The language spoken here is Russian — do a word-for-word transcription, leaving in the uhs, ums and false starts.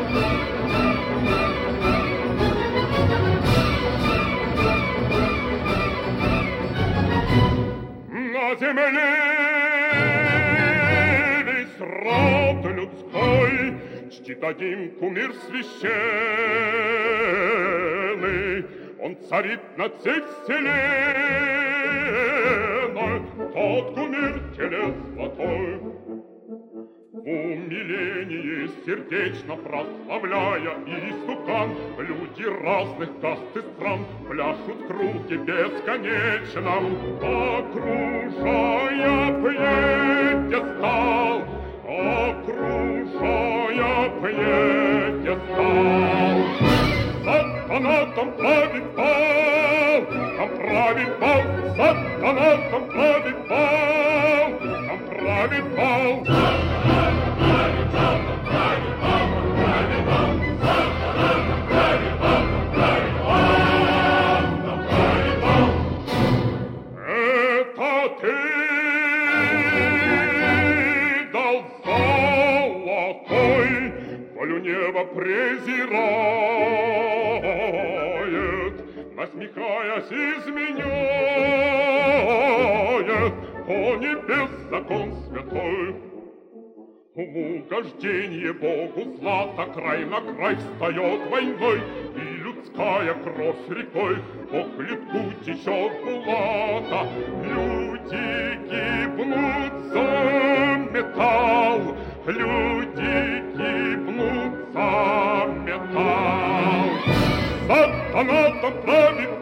На земле весь род людской чтит один кумир священный. Он царит над всей вселенной, тот кумир телес золотой. В умилении сердечно прославляя истукан, люди разных каст и стран пляшут в круге бесконечном, окружая пьедестал, окружая пьедестал. Сатана там правит бал, там правит бал, сатана там правит бал, там правит бал. Это ты дал золотой, волю неба презирает, насмехаясь изменяет, о небес закон святой. В угождение Богу злато край на край встает войной, и людская кровь рекой похлебку течет булата. Люди гибнут за металл, люди гибнут за металл. Сатана там правит